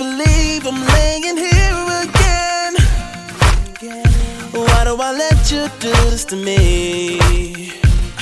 believe I'm laying here again. Why do I let you do this to me?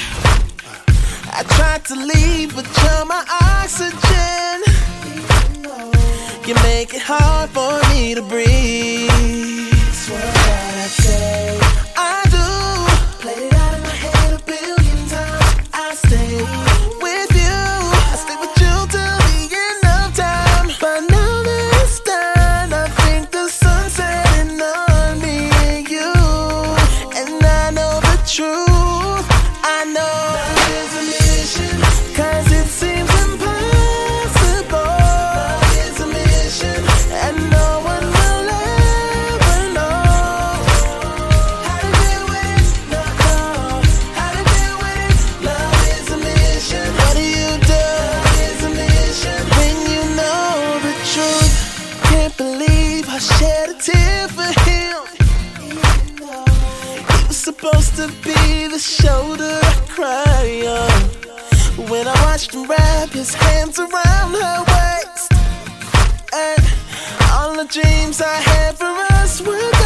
I tried to leave, but you're my oxygen. You make it hard for me to breathe. Swear that I say I do. Played it out in my head a billion times. I stay with you. I stay with you till the end of time. But now that it's done, I think the sun's setting on me and you. And I know the truth. I know love is a mission, 'cause it seems impossible. Love is a mission, and no one will ever know how to do it. No, how to do it. Love is a mission. What do you do? Love is a mission when you know the truth. Can't believe I shed a tear for him. He was supposed to be the shoulder I cry on. When I watched him wrap his hands around her waist, and all the dreams I had for us were